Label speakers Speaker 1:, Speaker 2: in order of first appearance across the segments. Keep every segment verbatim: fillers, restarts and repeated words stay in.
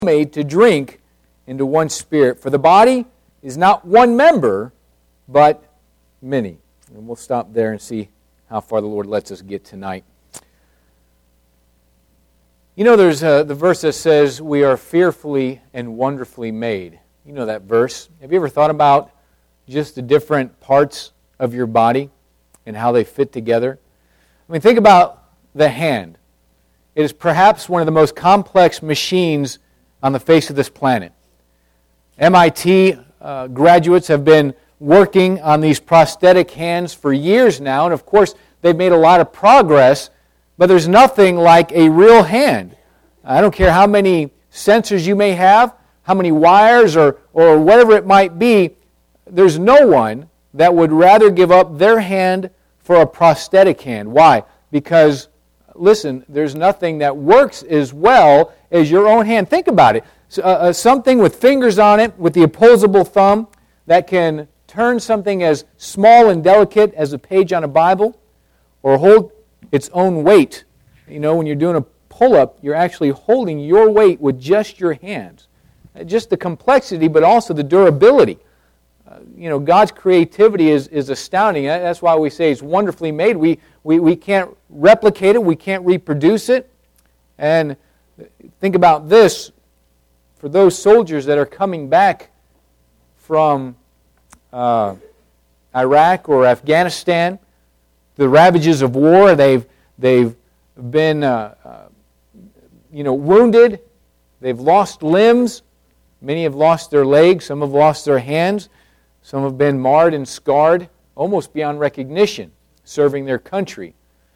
Speaker 1: made to drink into one spirit. For the body is not one member, but many. And we'll stop there and see how far the Lord lets us get tonight. You know, there's a, the verse that says, we are fearfully and wonderfully made. You know that verse. Have you ever thought about just the different parts of your body and how they fit together? I mean, think about the hand. It is perhaps one of the most complex machines on the face of this planet. M I T uh, graduates have been working on these prosthetic hands for years now, and of course they've made a lot of progress, but there's nothing like a real hand. I don't care how many sensors you may have, how many wires or, or whatever it might be, there's no one that would rather give up their hand for a prosthetic hand. Why? Because, listen, there's nothing that works as well as your own hand. Think about it. So, uh, uh, something with fingers on it, with the opposable thumb, that can turn something as small and delicate as a page on a Bible, or hold its own weight. You know, when you're doing a pull-up, you're actually holding your weight with just your hands. Just the complexity, but also the durability. Uh, you know, God's creativity is, is astounding. That's why we say it's wonderfully made. We, we, we can't replicate it. We can't reproduce it. And think about this. For those soldiers that are coming back from uh, Iraq or Afghanistan, the ravages of war, they've, they've been uh, uh, you know, wounded. They've lost limbs. Many have lost their legs. Some have lost their hands. Some have been marred and scarred, almost beyond recognition, serving their country.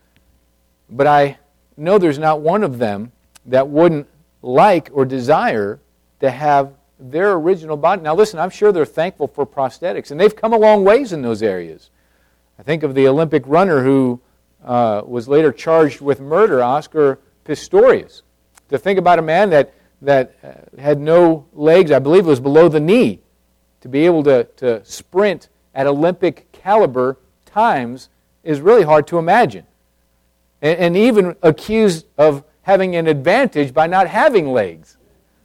Speaker 1: But I know there's not one of them that wouldn't like or desire to have their original body. Now listen, I'm sure they're thankful for prosthetics, and they've come a long ways in those areas. I think of the Olympic runner who uh, was later charged with murder, Oscar Pistorius. To think about a man that, that uh, had no legs, I believe it was below the knee, to be able to, to sprint at Olympic caliber times is really hard to imagine. And, and even accused of having an advantage by not having legs.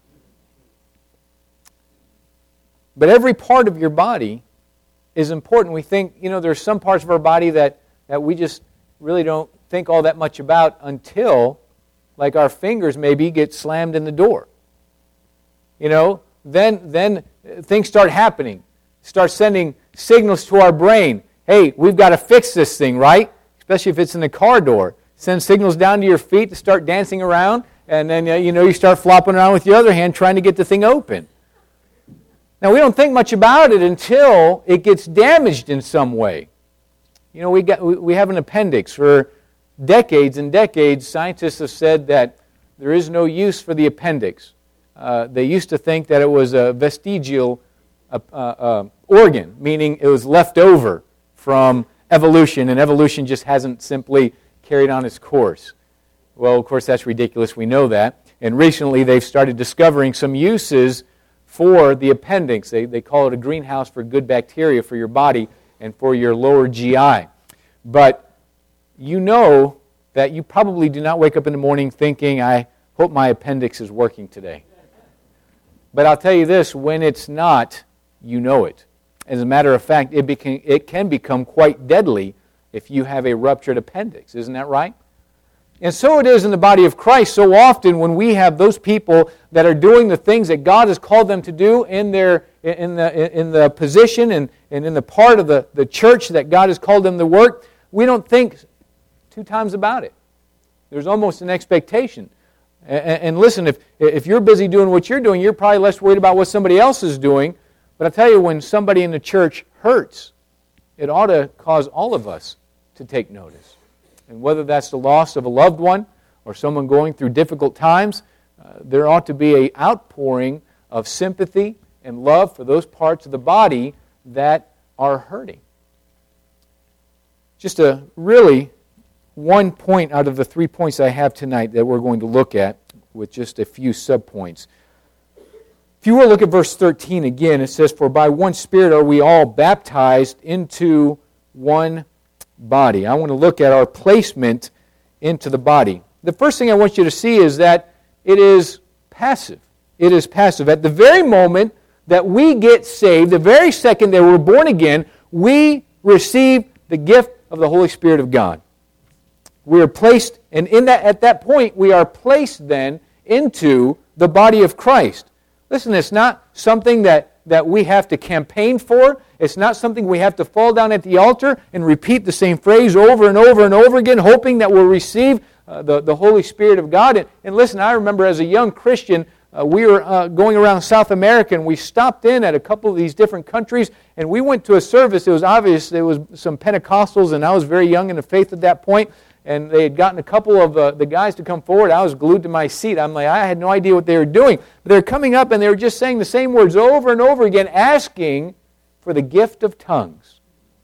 Speaker 1: But every part of your body is important. We think, you know, there's some parts of our body that, that we just really don't think all that much about until, like our fingers maybe, get slammed in the door. You know, then, then things start happening. Start sending signals to our brain. Hey, we've got to fix this thing, right? Especially if it's in the car door. Send signals down to your feet to start dancing around, and then, you know, you start flopping around with your other hand trying to get the thing open. Now, we don't think much about it until it gets damaged in some way. You know, we got we have an appendix. For decades and decades, scientists have said that there is no use for the appendix. Uh, they used to think that it was a vestigial uh, uh, organ, meaning it was left over from evolution, and evolution just hasn't simply carried on its course. Well, of course, that's ridiculous. We know that. And recently, they've started discovering some uses for the appendix. They, they call it a greenhouse for good bacteria for your body and for your lower G I. But you know that you probably do not wake up in the morning thinking, I hope my appendix is working today. But I'll tell you this, when it's not, you know it. As a matter of fact, it, became, it can become quite deadly if you have a ruptured appendix. Isn't that right? And so it is in the body of Christ. So often when we have those people that are doing the things that God has called them to do in their in the in the position and, and in the part of the, the church that God has called them to work, we don't think two times about it. There's almost an expectation. And, and listen, if if you're busy doing what you're doing, you're probably less worried about what somebody else is doing. But I tell you, when somebody in the church hurts, it ought to cause all of us to take notice. And whether that's the loss of a loved one or someone going through difficult times, uh, there ought to be an outpouring of sympathy and love for those parts of the body that are hurting. Just a really one point out of the three points I have tonight that we're going to look at with just a few subpoints. If you will look at verse thirteen again, it says, "For by one Spirit are we all baptized into one body." I want to look at our placement into the body. The first thing I want you to see is that it is passive. it is passive. At the very moment that we get saved, the very second that we're born again, we receive the gift of the Holy Spirit of God. We are placed, and in that at that point, we are placed then into the body of Christ. Listen, it's not something that, that we have to campaign for. It's not something we have to fall down at the altar and repeat the same phrase over and over and over again, hoping that we'll receive uh, the, the Holy Spirit of God. And, and listen, I remember as a young Christian, uh, we were uh, going around South America, and we stopped in at a couple of these different countries, and we went to a service. It was obvious there was some Pentecostals, and I was very young in the faith at that point. And they had gotten a couple of uh, the guys to come forward. I was glued to my seat. I'm like, I had no idea what they were doing. But they were coming up and they were just saying the same words over and over again, asking for the gift of tongues.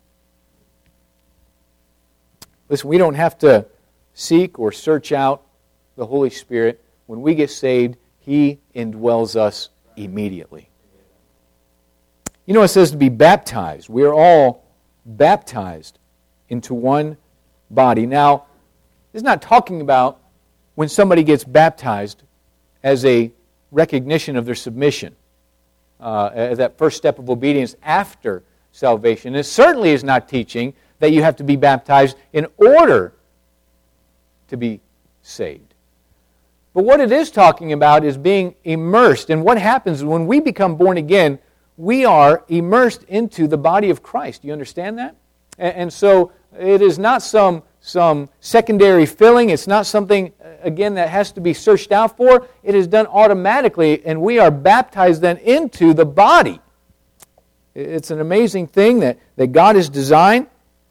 Speaker 1: Listen, we don't have to seek or search out the Holy Spirit. When we get saved, He indwells us immediately. You know, it says to be baptized. We are all baptized into one body. Now, it's not talking about when somebody gets baptized as a recognition of their submission, uh, as that first step of obedience after salvation. It certainly is not teaching that you have to be baptized in order to be saved. But what it is talking about is being immersed. And what happens when we become born again, we are immersed into the body of Christ. Do you understand that? And, and so it is not some, some secondary filling. It's not something, again, that has to be searched out for. It is done automatically, and we are baptized then into the body. It's an amazing thing that, that God has designed.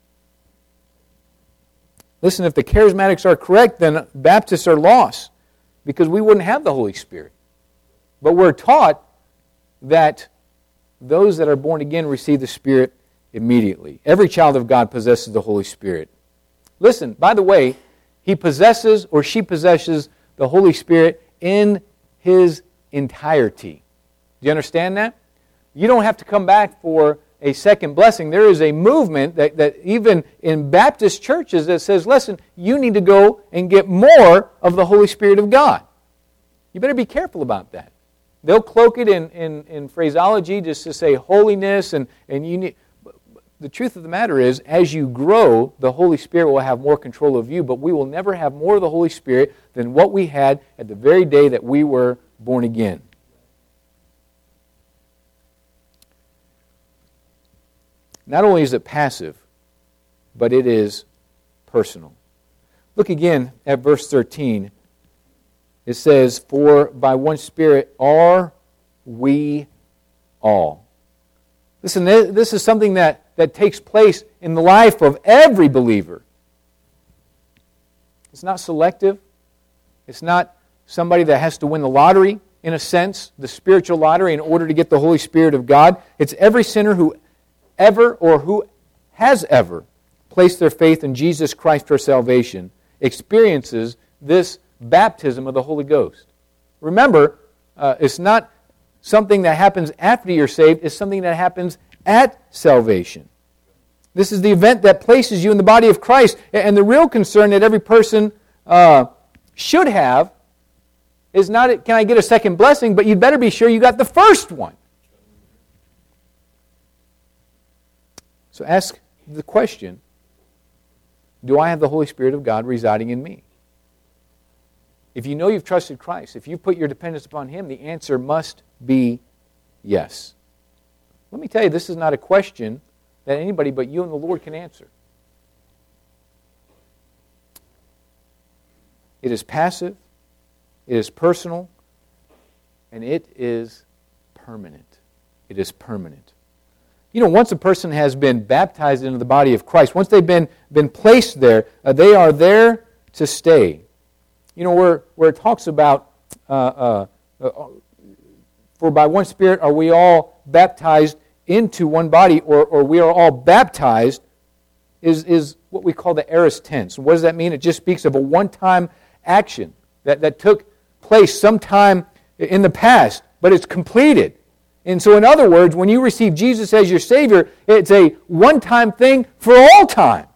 Speaker 1: Listen, if the charismatics are correct, then Baptists are lost, because we wouldn't have the Holy Spirit. But we're taught that those that are born again receive the Spirit immediately. Every child of God possesses the Holy Spirit. Listen, by the way, he possesses or she possesses the Holy Spirit in His entirety. Do you understand that? You don't have to come back for a second blessing. There is a movement that, that even in Baptist churches that says, listen, you need to go and get more of the Holy Spirit of God. You better be careful about that. They'll cloak it in, in, in phraseology just to say holiness, and, and you need... The truth of the matter is, as you grow, the Holy Spirit will have more control of you, but we will never have more of the Holy Spirit than what we had at the very day that we were born again. Not only is it passive, but it is personal. Look again at verse thirteen. It says, "For by one Spirit are we all." Listen, this is something that, that takes place in the life of every believer. It's not selective. It's not somebody that has to win the lottery, in a sense, the spiritual lottery, in order to get the Holy Spirit of God. It's every sinner who ever or who has ever placed their faith in Jesus Christ for salvation experiences this baptism of the Holy Ghost. Remember, uh, it's not something that happens after you're saved. It's something that happens at salvation. This is the event that places you in the body of Christ. And the real concern that every person uh, should have is not, can I get a second blessing, but you'd better be sure you got the first one. So ask the question, do I have the Holy Spirit of God residing in me? If you know you've trusted Christ, if you've put your dependence upon Him, the answer must be yes. Let me tell you, this is not a question that anybody but you and the Lord can answer. It is passive, it is personal, and it is permanent. It is permanent. You know, once a person has been baptized into the body of Christ, once they've been, been placed there, uh, they are there to stay. You know, where, where it talks about, uh, uh, uh, for by one Spirit are we all baptized into one body, or, or we are all baptized, is, is what we call the aorist tense. And what does that mean? It just speaks of a one-time action that, that took place sometime in the past, but it's completed. And so in other words, when you receive Jesus as your Savior, it's a one-time thing for all time.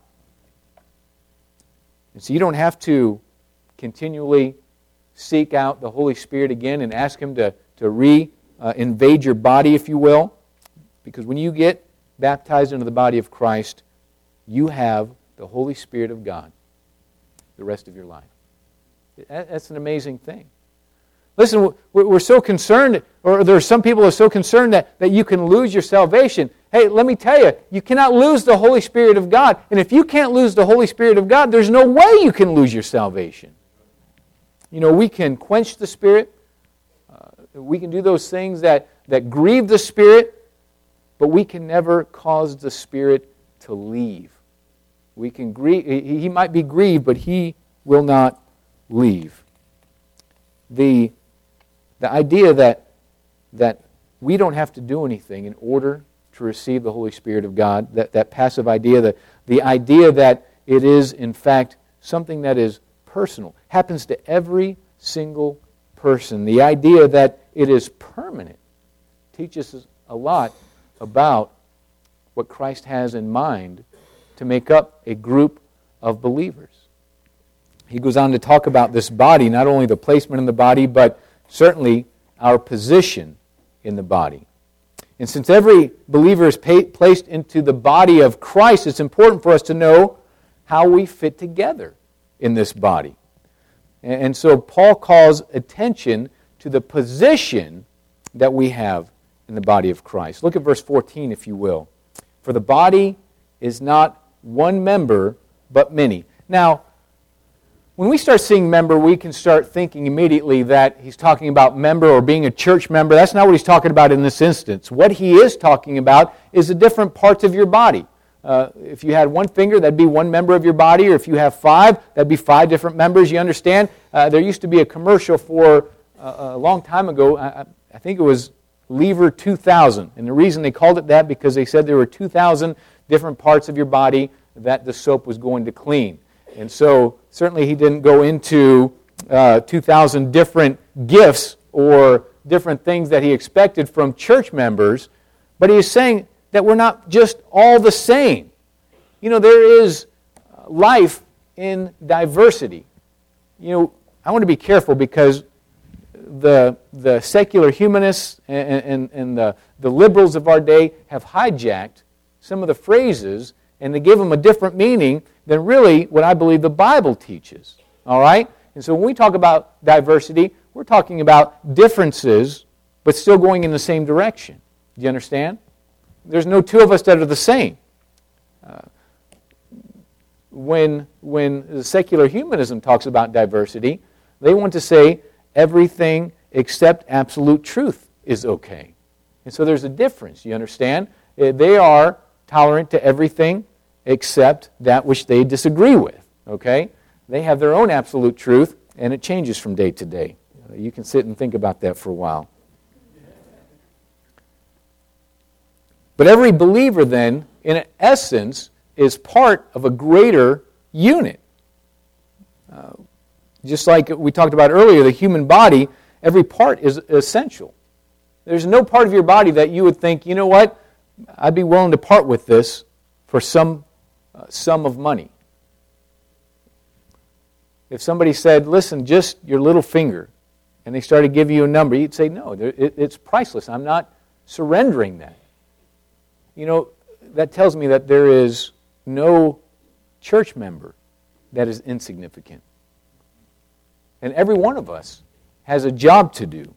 Speaker 1: And so you don't have to continually seek out the Holy Spirit again and ask Him to, to re-invade uh, your body, if you will. Because when you get baptized into the body of Christ, you have the Holy Spirit of God the rest of your life. That's an amazing thing. Listen, we're so concerned, or there are some people who are so concerned that, that you can lose your salvation. Hey, let me tell you, you cannot lose the Holy Spirit of God. And if you can't lose the Holy Spirit of God, there's no way you can lose your salvation. You know, we can quench the Spirit. Uh, we can do those things that, that grieve the Spirit, but we can never cause the Spirit to leave. We can grieve. He might be grieved, but He will not leave. The, the idea that, that we don't have to do anything in order to receive the Holy Spirit of God, that, that passive idea, the, the idea that it is, in fact, something that is personal, happens to every single person. The idea that it is permanent teaches us a lot about what Christ has in mind to make up a group of believers. He goes on to talk about this body, not only the placement in the body, but certainly our position in the body. And since every believer is pa- placed into the body of Christ, it's important for us to know how we fit together in this body. And, and so Paul calls attention to the position that we have in the body of Christ. Look at verse fourteen, if you will. For the body is not one member, but many. Now, when we start seeing member, we can start thinking immediately that he's talking about member or being a church member. That's not what he's talking about in this instance. What he is talking about is the different parts of your body. Uh, if you had one finger, that'd be one member of your body, or if you have five, that'd be five different members. You understand? Uh, there used to be a commercial for uh, a long time ago. I, I think it was Lever two thousand. And the reason they called it that, because they said there were two thousand different parts of your body that the soap was going to clean. And so, certainly he didn't go into uh, two thousand different gifts or different things that he expected from church members, but he is saying that we're not just all the same. You know, there is life in diversity. You know, I want to be careful because the the secular humanists and, and, and the, the liberals of our day have hijacked some of the phrases and they give them a different meaning than really what I believe the Bible teaches. All right? And so when we talk about diversity, we're talking about differences, but still going in the same direction. Do you understand? There's no two of us that are the same. Uh, when, when the secular humanism talks about diversity, they want to say everything except absolute truth is okay. And so there's a difference, you understand? They are tolerant to everything except that which they disagree with, okay? They have their own absolute truth, and it changes from day to day. You can sit and think about that for a while. But every believer then, in essence, is part of a greater unit. Uh, just like we talked about earlier, the human body, every part is essential. There's no part of your body that you would think, you know what, I'd be willing to part with this for some uh, sum of money. If somebody said, listen, just your little finger, and they started giving you a number, you'd say, no, it, it's priceless. I'm not surrendering that. You know, that tells me that there is no church member that is insignificant. And every one of us has a job to do.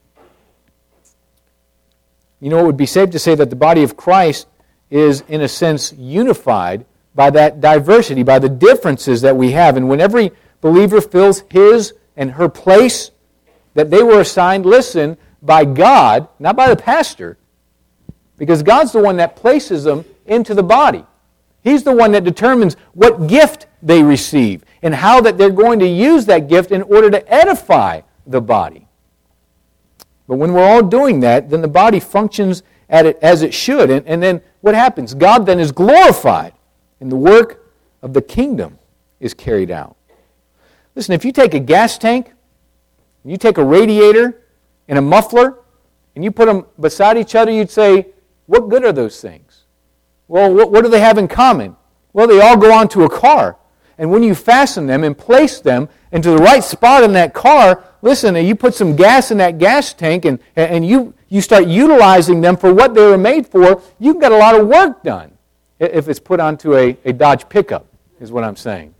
Speaker 1: You know, it would be safe to say that the body of Christ is, in a sense, unified by that diversity, by the differences that we have. And when every believer fills his and her place that they were assigned, listen, by God, not by the pastor, because God's the one that places them into the body. He's the one that determines what gift they receive and how that they're going to use that gift in order to edify the body. But when we're all doing that, then the body functions at it as it should. And, and then what happens? God then is glorified, and the work of the kingdom is carried out. Listen, if you take a gas tank, you take a radiator and a muffler, and you put them beside each other, you'd say, what good are those things? Well, what, what do they have in common? Well, they all go onto a car. And when you fasten them and place them into the right spot in that car, listen, you put some gas in that gas tank and, and you, you start utilizing them for what they were made for, you can get a lot of work done if it's put onto a, a Dodge pickup, is what I'm saying.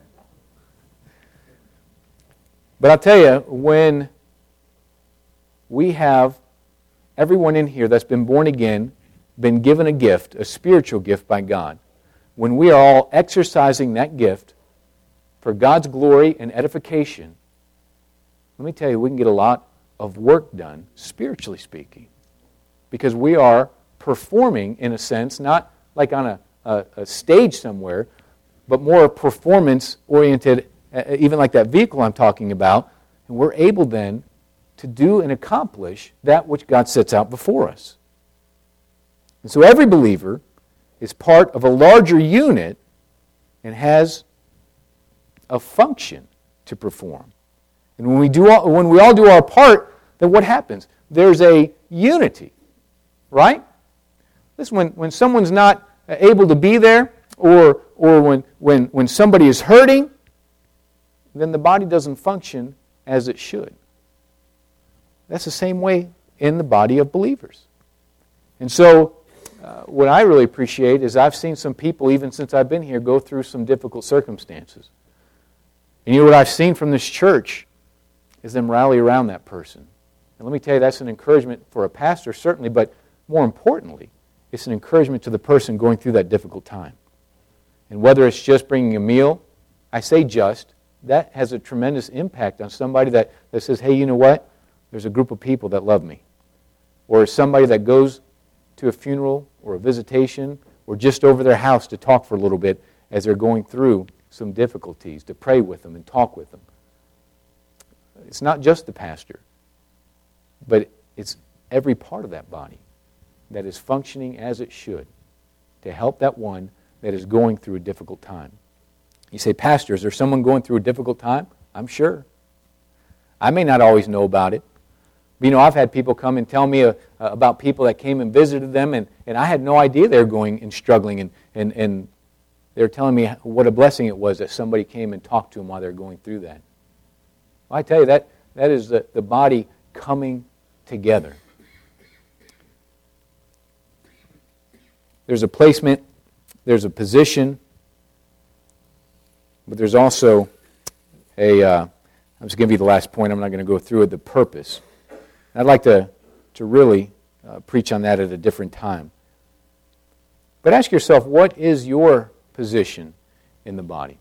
Speaker 1: But I'll tell you, when we have everyone in here that's been born again, been given a gift, a spiritual gift by God, when we are all exercising that gift for God's glory and edification, let me tell you, we can get a lot of work done, spiritually speaking, because we are performing, in a sense, not like on a, a, a stage somewhere, but more performance-oriented, even like that vehicle I'm talking about, and we're able then to do and accomplish that which God sets out before us. And so every believer is part of a larger unit and has a function to perform. And when we do all, when we all do our part, then what happens? There's a unity, right? Listen, when, when someone's not able to be there, or or when, when, when somebody is hurting, then the body doesn't function as it should. That's the same way in the body of believers. And so, uh, what I really appreciate is I've seen some people, even since I've been here, go through some difficult circumstances. And you know what I've seen from this church is them rally around that person. And let me tell you, that's an encouragement for a pastor, certainly, but more importantly, it's an encouragement to the person going through that difficult time. And whether it's just bringing a meal, I say just, that has a tremendous impact on somebody that, that says, hey, you know what? There's a group of people that love me. Or somebody that goes to a funeral or a visitation or just over their house to talk for a little bit as they're going through some difficulties, to pray with them and talk with them. It's not just the pastor, but it's every part of that body that is functioning as it should to help that one that is going through a difficult time. You say, Pastor, is there someone going through a difficult time? I'm sure. I may not always know about it. But, you know, I've had people come and tell me uh, about people that came and visited them, and, and I had no idea they were going and struggling, and, and, and they were telling me what a blessing it was that somebody came and talked to them while they were going through that. Well, I tell you, that, that is the, the body coming together. There's a placement, there's a position, but there's also a, uh, I'm just going to give you the last point, I'm not going to go through it, the purpose. I'd like to, to really uh, preach on that at a different time. But ask yourself, what is your position in the body?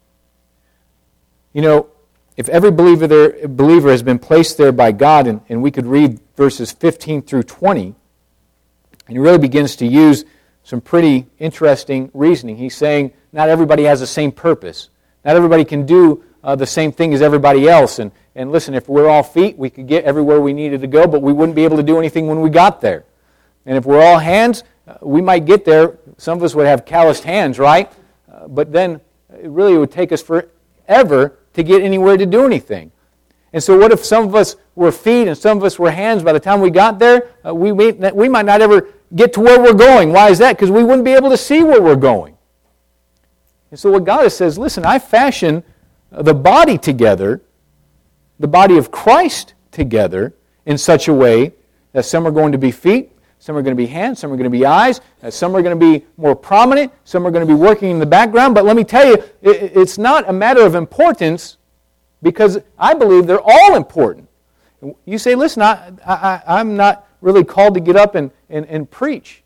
Speaker 1: You know, if every believer there, believer has been placed there by God, and, and we could read verses fifteen through twenty, and he really begins to use some pretty interesting reasoning. He's saying not everybody has the same purpose. Not everybody can do uh, the same thing as everybody else. And, and listen, if we're all feet, we could get everywhere we needed to go, but we wouldn't be able to do anything when we got there. And if we're all hands, uh, we might get there. Some of us would have calloused hands, right? Uh, but then it really would take us forever to get anywhere to do anything. And so what if some of us were feet and some of us were hands? By the time we got there, uh, we, may, we might not ever get to where we're going. Why is that? Because we wouldn't be able to see where we're going. And so what God says, listen, I fashion the body together, the body of Christ together, in such a way that some are going to be feet, some are going to be hands, some are going to be eyes, some are going to be more prominent, some are going to be working in the background. But let me tell you, it's not a matter of importance, because I believe they're all important. You say, listen, I, I, I'm not really called to get up and, and, and preach.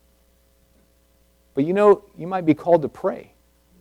Speaker 1: But you know, you might be called to pray.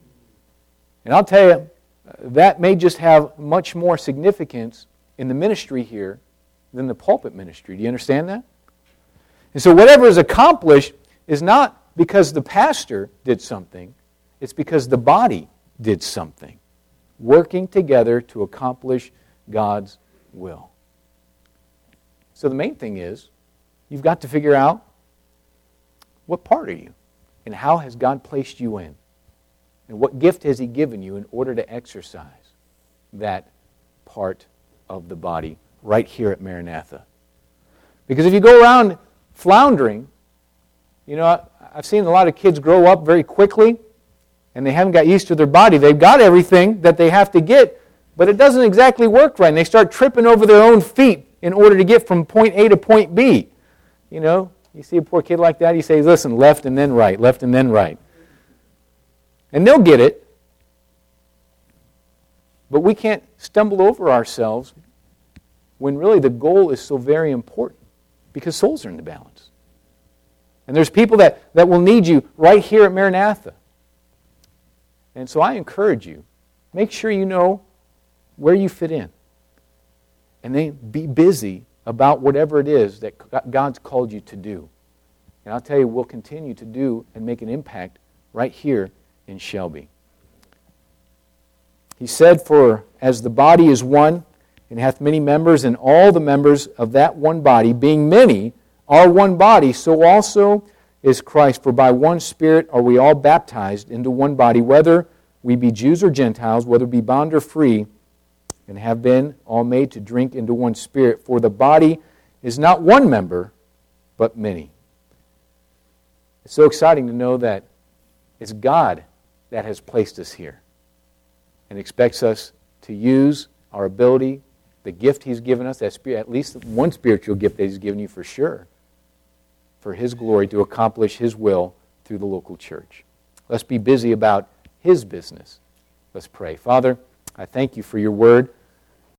Speaker 1: And I'll tell you, that may just have much more significance in the ministry here than the pulpit ministry. Do you understand that? And so whatever is accomplished is not because the pastor did something, it's because the body did something, working together to accomplish God's will. So the main thing is, you've got to figure out, what part are you? And how has God placed you in? And what gift has He given you in order to exercise that part of the body right here at Maranatha? Because if you go around floundering, you know, I've seen a lot of kids grow up very quickly, and they haven't got used to their body. They've got everything that they have to get, but it doesn't exactly work right. And they start tripping over their own feet in order to get from point A to point B. You know, you see a poor kid like that, you say, listen, left and then right, left and then right. And they'll get it. But we can't stumble over ourselves when really the goal is so very important, because souls are in the balance. And there's people that, that will need you right here at Maranatha. And so I encourage you, make sure you know where you fit in. And then be busy about whatever it is that God's called you to do. And I'll tell you, we'll continue to do and make an impact right here in Shelby. He said, for as the body is one, and hath many members, and all the members of that one body, being many, are one body, so also is Christ. For by one Spirit are we all baptized into one body, whether we be Jews or Gentiles, whether we be bond or free, and have been all made to drink into one Spirit. For the body is not one member, but many. It's so exciting to know that it's God that has placed us here and expects us to use our ability, the gift He's given us, at least one spiritual gift that He's given you for sure, for His glory, to accomplish His will through the local church. Let's be busy about His business. Let's pray. Father, I thank You for Your word.